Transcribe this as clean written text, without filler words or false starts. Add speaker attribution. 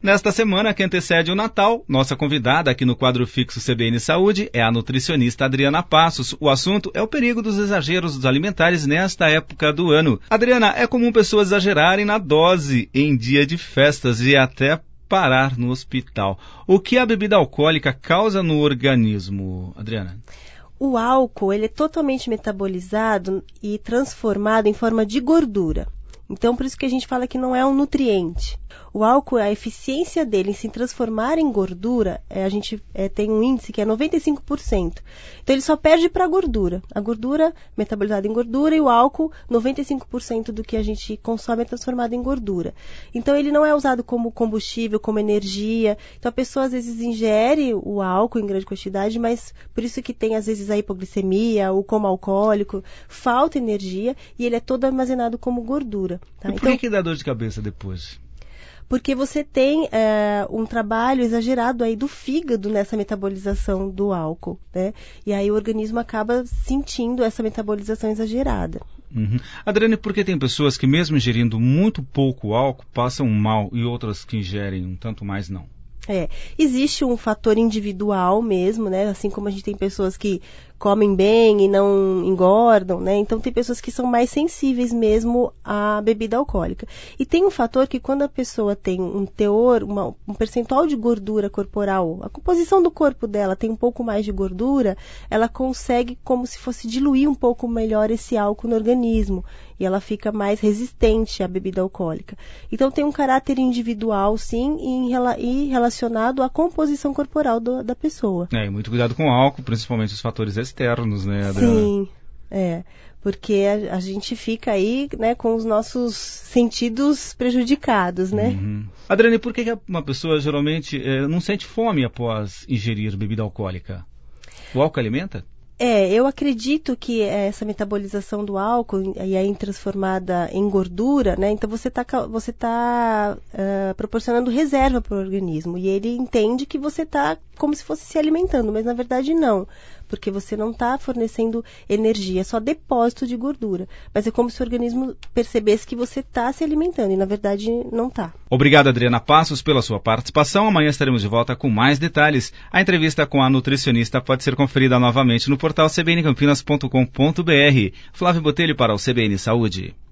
Speaker 1: Nesta semana que antecede o Natal, nossa convidada aqui no quadro fixo CBN Saúde é a nutricionista Adriana Passos. O assunto é o perigo dos exageros alimentares nesta época do ano. Adriana, é comum pessoas exagerarem na dose em dia de festas e até parar no hospital. O que a bebida alcoólica causa no organismo, Adriana?
Speaker 2: O álcool, ele é totalmente metabolizado e transformado em forma de gordura. Então, por isso que a gente fala que não é um nutriente. O álcool, a eficiência dele em se transformar em gordura, a gente tem um índice que é 95%. Então, ele só perde para a gordura. A gordura metabolizada em gordura e o álcool, 95% do que a gente consome é transformado em gordura. Então, ele não é usado como combustível, como energia. Então, a pessoa às vezes ingere o álcool em grande quantidade, mas por isso que tem às vezes a hipoglicemia, o coma alcoólico, falta energia e ele é todo armazenado como gordura. Tá?
Speaker 1: E por que dá dor de cabeça depois?
Speaker 2: Porque você tem um trabalho exagerado aí do fígado nessa metabolização do álcool, né? E aí o organismo acaba sentindo essa metabolização exagerada.
Speaker 1: Uhum. Adriane, por que tem pessoas que mesmo ingerindo muito pouco álcool passam mal e outras que ingerem um tanto mais não?
Speaker 2: Existe um fator individual mesmo, né? Assim como a gente tem pessoas que comem bem e não engordam, né? Então tem pessoas que são mais sensíveis mesmo à bebida alcoólica. E tem um fator que quando a pessoa tem um teor, um percentual de gordura corporal, a composição do corpo dela tem um pouco mais de gordura, ela consegue como se fosse diluir um pouco melhor esse álcool no organismo. E ela fica mais resistente à bebida alcoólica. Então tem um caráter individual, sim, e relacionado à composição corporal da pessoa.
Speaker 1: E muito cuidado com o álcool, principalmente os fatores externos, né, Adriana?
Speaker 2: Sim, porque a gente fica aí, né, com os nossos sentidos prejudicados, né?
Speaker 1: Uhum. Adriane, por que uma pessoa geralmente não sente fome após ingerir bebida alcoólica? O álcool alimenta?
Speaker 2: Eu acredito que essa metabolização do álcool e aí transformada em gordura, né? Então você tá proporcionando reserva para o organismo e ele entende que você está como se fosse se alimentando, mas na verdade não, porque você não está fornecendo energia, é só depósito de gordura. Mas é como se o organismo percebesse que você está se alimentando e na verdade não está.
Speaker 1: Obrigado, Adriana Passos, pela sua participação. Amanhã estaremos de volta com mais detalhes. A entrevista com a nutricionista pode ser conferida novamente no portal cbncampinas.com.br. Flávio Botelho para o CBN Saúde.